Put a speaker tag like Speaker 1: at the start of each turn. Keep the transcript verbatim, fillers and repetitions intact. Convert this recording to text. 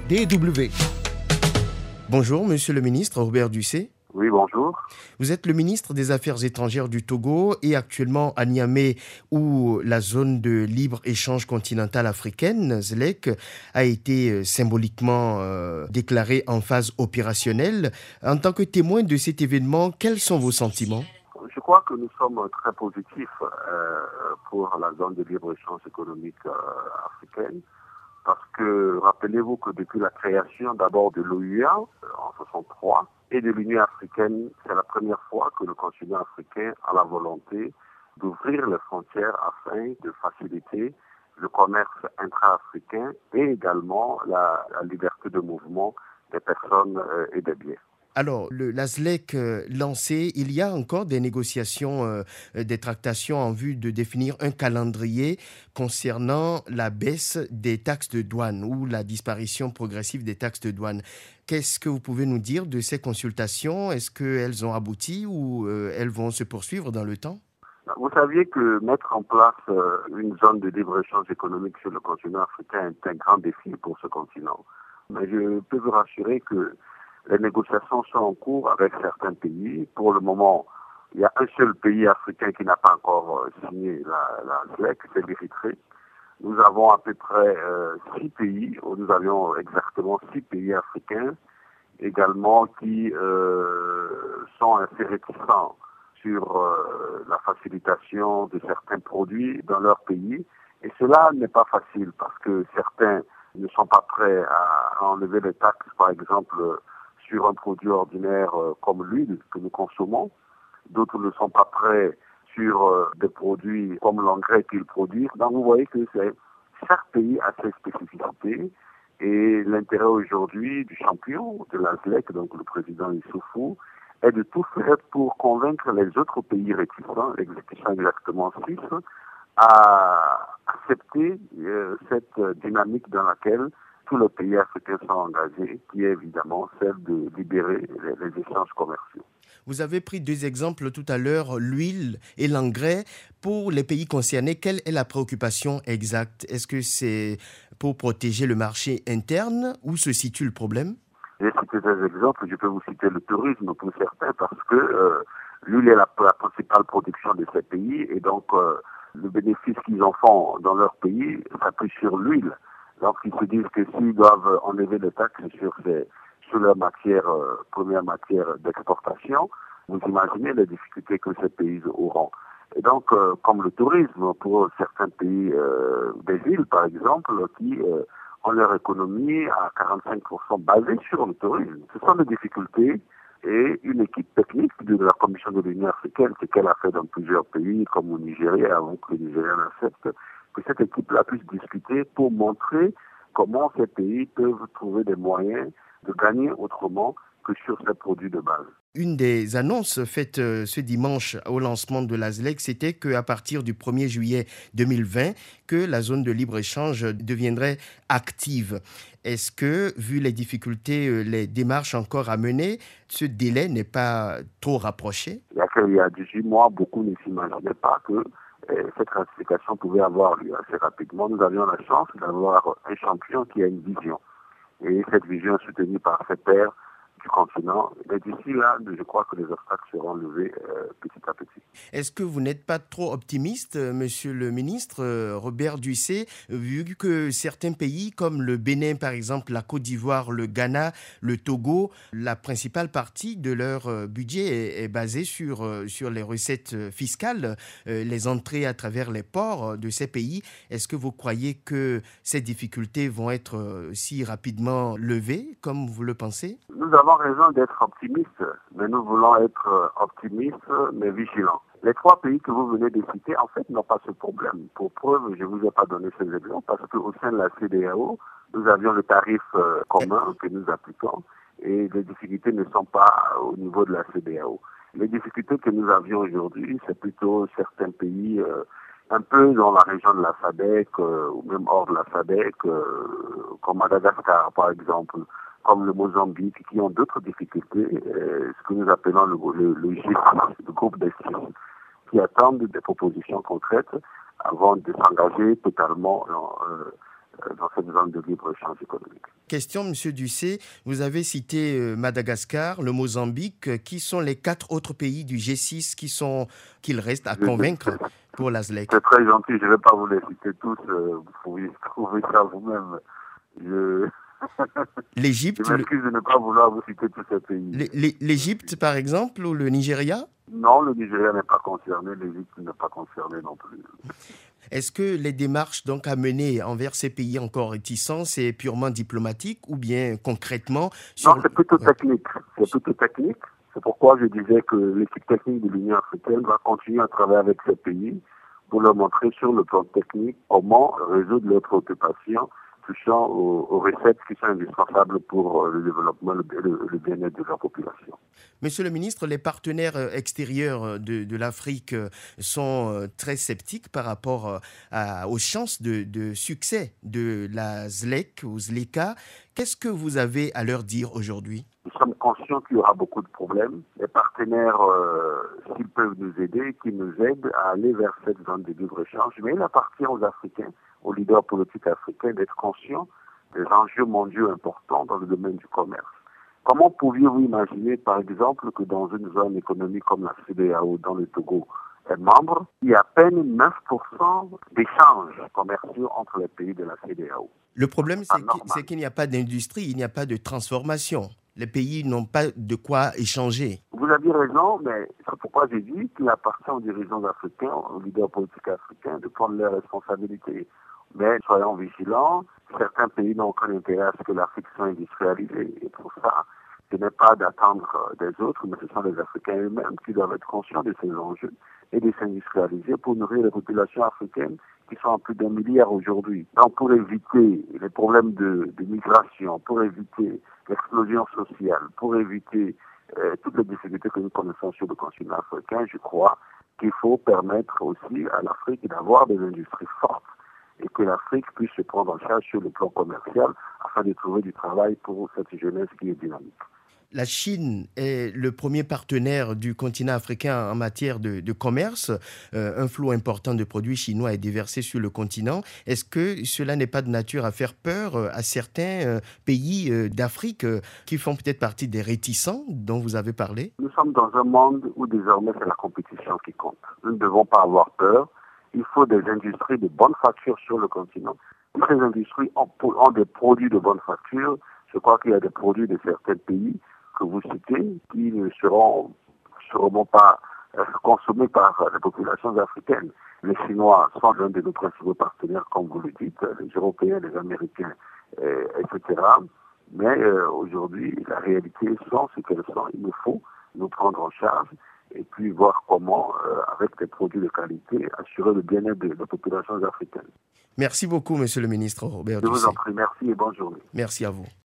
Speaker 1: D W. Bonjour, monsieur le ministre Robert Dussé.
Speaker 2: Oui, bonjour.
Speaker 1: Vous êtes le ministre des Affaires étrangères du Togo et actuellement à Niamey, où la zone de libre-échange continentale africaine, Z L E C, a été symboliquement euh, déclarée en phase opérationnelle. En tant que témoin de cet événement, quels sont vos sentiments ?
Speaker 2: Je crois que nous sommes très positifs euh, pour la zone de libre-échange économique euh, africaine. Parce que, rappelez-vous que depuis la création d'abord de l'O U A en soixante-trois et de l'Union africaine, c'est la première fois que le continent africain a la volonté d'ouvrir les frontières afin de faciliter le commerce intra-africain et également la, la liberté de mouvement des personnes euh, et des biens.
Speaker 1: Alors, le, la Z L E C euh, lancée, il y a encore des négociations, euh, des tractations en vue de définir un calendrier concernant la baisse des taxes de douane ou la disparition progressive des taxes de douane. Qu'est-ce que vous pouvez nous dire de ces consultations ? Est-ce qu'elles ont abouti ou euh, elles vont se poursuivre dans le temps ?
Speaker 2: Vous saviez que mettre en place euh, une zone de libre-échange économique sur le continent africain est un grand défi pour ce continent. Mais je peux vous rassurer que les négociations sont en cours avec certains pays. Pour le moment, il y a un seul pays africain qui n'a pas encore signé la, la Z L E C, c'est l'Érythrée. Nous avons à peu près euh, six pays, ou nous avions exactement six pays africains également qui euh, sont assez réticents sur euh, la facilitation de certains produits dans leur pays. Et cela n'est pas facile parce que certains ne sont pas prêts à enlever les taxes, par exemple, sur un produit ordinaire euh, comme l'huile que nous consommons. D'autres ne sont pas prêts sur euh, des produits comme l'engrais qu'ils produisent. Donc vous voyez que c'est, chaque pays a ses spécificités et l'intérêt aujourd'hui du champion de la Z L E C, donc le président Issoufou, est de tout faire pour convaincre les autres pays réticents, l'exécution exactement six, à accepter euh, cette dynamique dans laquelle tous les pays africains sont engagés, qui est évidemment celle de libérer les, les échanges commerciaux.
Speaker 1: Vous avez pris deux exemples tout à l'heure, l'huile et l'engrais. Pour les pays concernés, quelle est la préoccupation exacte ? Est-ce que c'est pour protéger le marché interne ? Où se situe le problème ?
Speaker 2: J'ai cité des exemples, je peux vous citer le tourisme pour certains, parce que euh, l'huile est la, la principale production de ces pays, et donc euh, le bénéfice qu'ils en font dans leur pays s'appuie sur l'huile. Donc ils se disent que s'ils doivent enlever les taxes sur, ces, sur leur matière, euh, première matière d'exportation, vous imaginez les difficultés que ces pays auront. Et donc, euh, comme le tourisme, pour certains pays euh, des îles, par exemple, qui euh, ont leur économie à quarante-cinq pour cent basée sur le tourisme. Ce sont des difficultés et une équipe technique de la Commission de l'Union africaine, ce qu'elle a fait dans plusieurs pays, comme au Nigeria, avant que le Nigeria n'accepte, que cette équipe-là puisse discuter pour montrer comment ces pays peuvent trouver des moyens de gagner autrement que sur ces produits de base.
Speaker 1: Une des annonces faites euh, ce dimanche au lancement de la Z L E C, c'était qu'à partir du premier juillet deux mille vingt, que la zone de libre-échange deviendrait active. Est-ce que, vu les difficultés, euh, les démarches encore à mener, ce délai n'est pas trop rapproché ?
Speaker 2: Il y a, il y a dix-huit mois, beaucoup ne s'imaginaient pas que euh, cette ratification pouvait avoir lieu assez rapidement. Nous avions la chance d'avoir un champion qui a une vision. Et cette vision est soutenue par ses pairs du continent. Mais d'ici là, je crois que les obstacles seront levés euh, petit à petit.
Speaker 1: Est-ce que vous n'êtes pas trop optimiste, monsieur le ministre Robert Dussé, vu que certains pays comme le Bénin, par exemple, la Côte d'Ivoire, le Ghana, le Togo, la principale partie de leur budget est, est basée sur, sur les recettes fiscales, les entrées à travers les ports de ces pays. Est-ce que vous croyez que ces difficultés vont être si rapidement levées, comme vous le pensez ?
Speaker 2: Nous avons raison d'être optimistes, mais nous voulons être optimistes, mais vigilants. Les trois pays que vous venez de citer, en fait, n'ont pas ce problème. Pour preuve, je ne vous ai pas donné ces exemples parce qu'au sein de la C E D E A O, nous avions le tarif euh, commun que nous appliquons et les difficultés ne sont pas au niveau de la C E D E A O. Les difficultés que nous avions aujourd'hui, c'est plutôt certains pays euh, un peu dans la région de la S A D C euh, ou même hors de la S A D C, euh, comme Madagascar par exemple, comme le Mozambique, qui ont d'autres difficultés, euh, ce que nous appelons le, le, le G six, le groupe des six, qui attendent des propositions concrètes avant de s'engager totalement dans, euh, dans cette zone. zone de libre-échange économique.
Speaker 1: Question, Monsieur Ducé, vous avez cité euh, Madagascar, le Mozambique. Euh, Qui sont les quatre autres pays du G six qui sont qu'il reste à
Speaker 2: Je-
Speaker 1: convaincre pour la Z L E C?
Speaker 2: C'est très gentil, je ne vais pas vous les citer tous, euh, vous pouvez trouver ça vous-même. Je, je
Speaker 1: L'Égypte, le-
Speaker 2: m'excuse de ne pas vouloir vous citer tous ces pays.
Speaker 1: l'É- l'É- l'Égypte par exemple, ou le Nigeria?
Speaker 2: Non, le Nigeria n'est pas concerné, l'Égypte n'est pas concernée non plus.
Speaker 1: Est-ce que les démarches donc à mener envers ces pays encore réticents, c'est purement diplomatique ou bien concrètement sur...
Speaker 2: Non, c'est plutôt
Speaker 1: Ouais.
Speaker 2: technique. C'est plutôt technique. C'est pourquoi je disais que l'équipe technique de l'Union africaine va continuer à travailler avec ces pays pour leur montrer sur le plan technique comment résoudre leurs préoccupations touchant aux, aux recettes qui sont indispensables pour euh, le développement et le, le, le bien-être de la population.
Speaker 1: Monsieur le ministre, les partenaires euh, extérieurs euh, de, de l'Afrique euh, sont euh, très sceptiques par rapport euh, à- aux chances de, de succès de la Z L E C ou Z L E C A. Qu'est-ce que vous avez à leur dire aujourd'hui?
Speaker 2: Nous sommes conscients qu'il y aura beaucoup de problèmes. Les partenaires, euh, s'ils peuvent nous aider, qu'ils nous aident à aller vers cette zone de libre-échange. Mais il appartient aux Africains, aux leaders politiques africains, d'être conscients des enjeux mondiaux importants dans le domaine du commerce. Comment pouviez-vous imaginer, par exemple, que dans une zone économique comme la C E D E A O, dans le Togo, est membre, il y a à peine neuf pour cent d'échanges commerciaux entre les pays de la C E D E A O.
Speaker 1: Le problème,
Speaker 2: C'est pas
Speaker 1: c'est qu'il
Speaker 2: normal.
Speaker 1: c'est qu'il n'y a pas d'industrie, il n'y a pas de transformation. Les pays n'ont pas de quoi échanger.
Speaker 2: Vous avez raison, mais c'est pourquoi j'ai dit qu'il appartient aux dirigeants africains, aux leaders politiques africains, de prendre leurs responsabilités. Mais soyons vigilants, certains pays n'ont aucun intérêt à ce que l'Afrique soit industrialisée. Et pour ça, ce n'est pas d'attendre des autres, mais ce sont les Africains eux-mêmes qui doivent être conscients de ces enjeux et de s'industrialiser pour nourrir les populations africaines qui sont en plus d'un milliard aujourd'hui. Donc pour éviter les problèmes de, de migration, pour éviter l'explosion sociale, pour éviter euh, toutes les difficultés que nous connaissons sur le continent africain, je crois qu'il faut permettre aussi à l'Afrique d'avoir des industries fortes et que l'Afrique puisse se prendre en charge sur le plan commercial afin de trouver du travail pour cette jeunesse qui est dynamique.
Speaker 1: La Chine est le premier partenaire du continent africain en matière de, de commerce. Euh, un flot important de produits chinois est déversé sur le continent. Est-ce que cela n'est pas de nature à faire peur euh, à certains euh, pays euh, d'Afrique euh, qui font peut-être partie des réticents dont vous avez parlé?
Speaker 2: Nous sommes dans un monde où désormais c'est la compétition qui compte. Nous ne devons pas avoir peur. Il faut des industries de bonne facture sur le continent. Ces industries ont, ont des produits de bonne facture. Je crois qu'il y a des produits de certains pays que vous citez qui ne seront sûrement pas euh, consommés par les populations africaines. Les Chinois sont l'un de nos principaux partenaires, comme vous le dites, les Européens, les Américains, euh, et cetera. Mais euh, aujourd'hui, la réalité sont ce qu'elles sont. Il nous faut nous prendre en charge et puis voir comment, euh, avec des produits de qualité, assurer le bien-être des populations africaines.
Speaker 1: Merci beaucoup, Monsieur le ministre Robert
Speaker 2: Je vous
Speaker 1: Ducé.
Speaker 2: en prie, merci et bonne journée.
Speaker 1: Merci à vous.